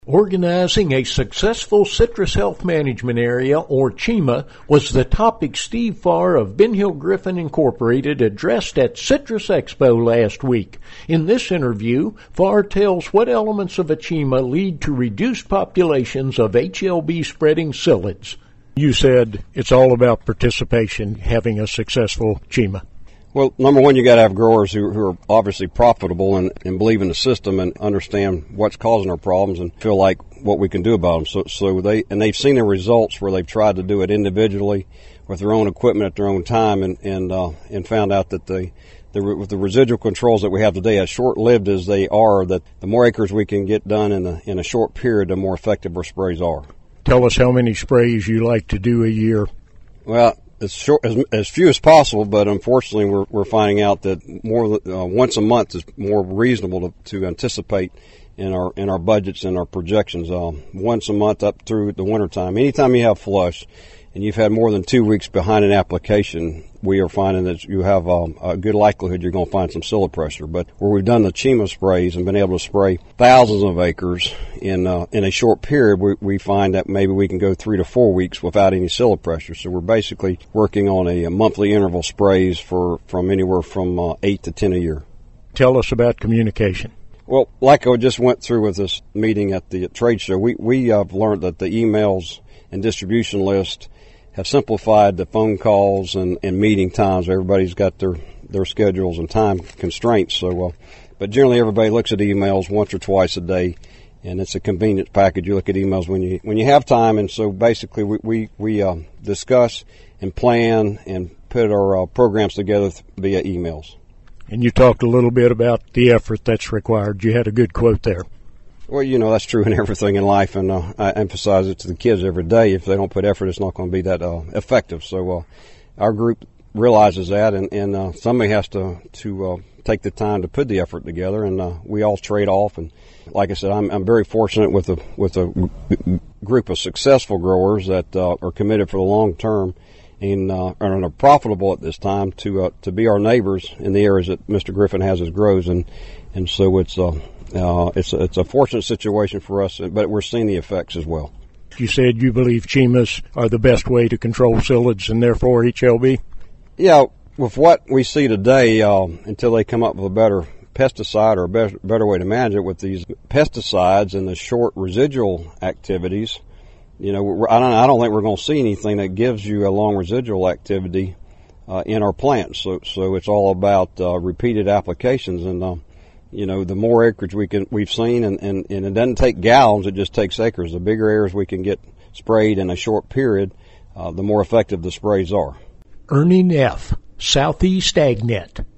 Organizing a successful citrus health management area, or CHEMA, was the topic Steve Farr of Ben Hill Griffin Incorporated addressed at Citrus Expo last week. In this interview, Farr tells what elements of a CHEMA lead to reduced populations of HLB-spreading psyllids. You said it's all about participation, having a successful CHEMA. Well, number one, you got to have growers who are obviously profitable and believe in the system and understand what's causing our problems and feel like what we can do about them. So they've seen the results where they've tried to do it individually with their own equipment at their own time and found out that with the residual controls that we have today, as short-lived as they are, that the more acres we can get done in a short period, the more effective our sprays are. Tell us how many sprays you like to do a year. Well, as few as possible, but unfortunately we're finding out that more once a month is more reasonable to anticipate in our budgets and our projections. Once a month up through the wintertime. Anytime you have flush and you've had more than 2 weeks behind an application, we are finding that you have a good likelihood you're going to find some psyllid pressure. But where we've done the CHEMA sprays and been able to spray thousands of acres in a short period, we find that maybe we can go 3 to 4 weeks without any psyllid pressure. So we're basically working on a monthly interval sprays from anywhere from 8 to 10 a year. Tell us about communication. Well, like I just went through with this meeting at the trade show, we have learned that the emails and distribution list have simplified the phone calls and meeting times. Everybody's got their schedules and time constraints. So, but generally everybody looks at emails once or twice a day, and it's a convenience package. You look at emails when you have time, and so basically we discuss and plan and put our programs together via emails. And you talked a little bit about the effort that's required. You had a good quote there. Well, that's true in everything in life, and I emphasize it to the kids every day. If they don't put effort, it's not going to be that effective. So our group realizes that, and somebody has to take the time to put the effort together, and we all trade off. And like I said, I'm very fortunate with a group of successful growers that are committed for the long term and are profitable at this time to be our neighbors in the areas that Mr. Griffin has his grows, and so it's a fortunate situation for us, but we're seeing the effects as well. You said you believe CHEMAs are the best way to control psyllids and therefore HLB? Yeah, with what we see today, until they come up with a better pesticide or a better way to manage it with these pesticides and the short residual activities, I don't think we're going to see anything that gives you a long residual activity in our plants. So it's all about repeated applications, and the more acreage we've seen, and it doesn't take gallons, it just takes acres. The bigger areas we can get sprayed in a short period, the more effective the sprays are. Ernie Neff, Southeast AgNet.